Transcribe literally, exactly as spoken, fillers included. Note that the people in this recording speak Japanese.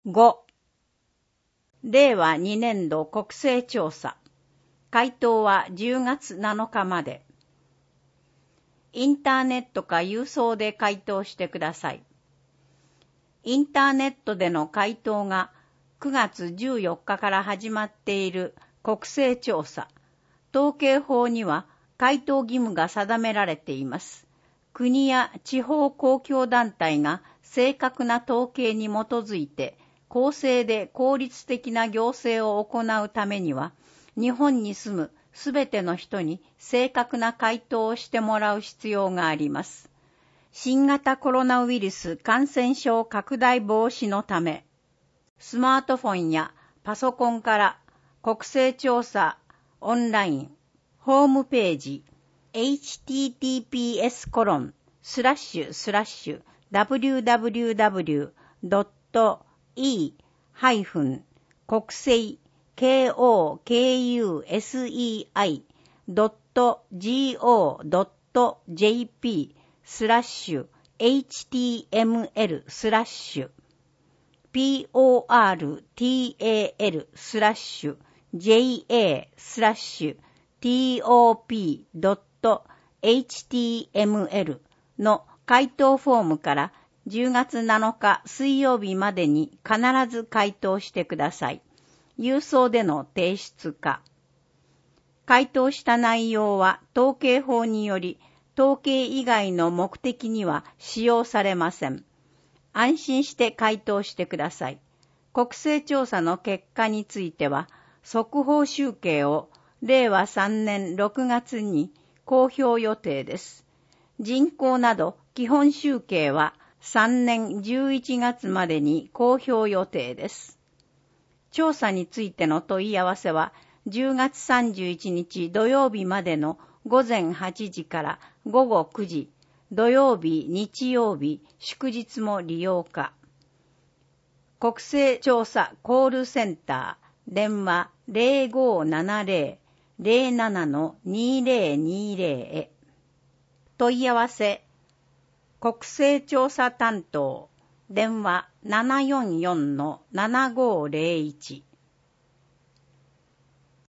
ご、れいわにねんど国勢調査。回答はじゅうがつなのかまで。インターネットか郵送で回答してください。インターネットでの回答がくがつじゅうよっかから始まっている国勢調査。統計法には回答義務が定められています。国や地方公共団体が正確な統計に基づいて公正で効率的な行政を行うためには、日本に住むすべての人に正確な回答をしてもらう必要があります。新型コロナウイルス感染症拡大防止のため、スマートフォンやパソコンから国勢調査オンラインホームページ エイチティーティーピーエスコロンスラッシュスラッシュダブリューダブリューダブリュードットイーハイフン国勢 ケーオーケーユーエスイーアイドットジーオードットジェーピースラッシュエイチティーエムエルスラッシュピーオーアールティーエーエルスラッシュジェーエースラッシュティーオーピードットエイチティーエムエルの回答フォームからじゅうがつなのか水曜日までに必ず回答してください。郵送での提出か。回答した内容は統計法により統計以外の目的には使用されません。安心して回答してください。国勢調査の結果については速報集計をれいわさんねんろくがつに公表予定です。人口など基本集計はさんねんじゅういちがつまでに公表予定です。調査についての問い合わせはじゅうがつさんじゅういちにち土曜日までのごぜんはちじからごごくじ、土曜日、日曜日、祝日も利用可。国勢調査コールセンター、電話ゼロごーななゼロ ゼロなな にゼロにゼロへ。問い合わせ、国勢調査担当、電話ななよんよんのななごーゼロいち。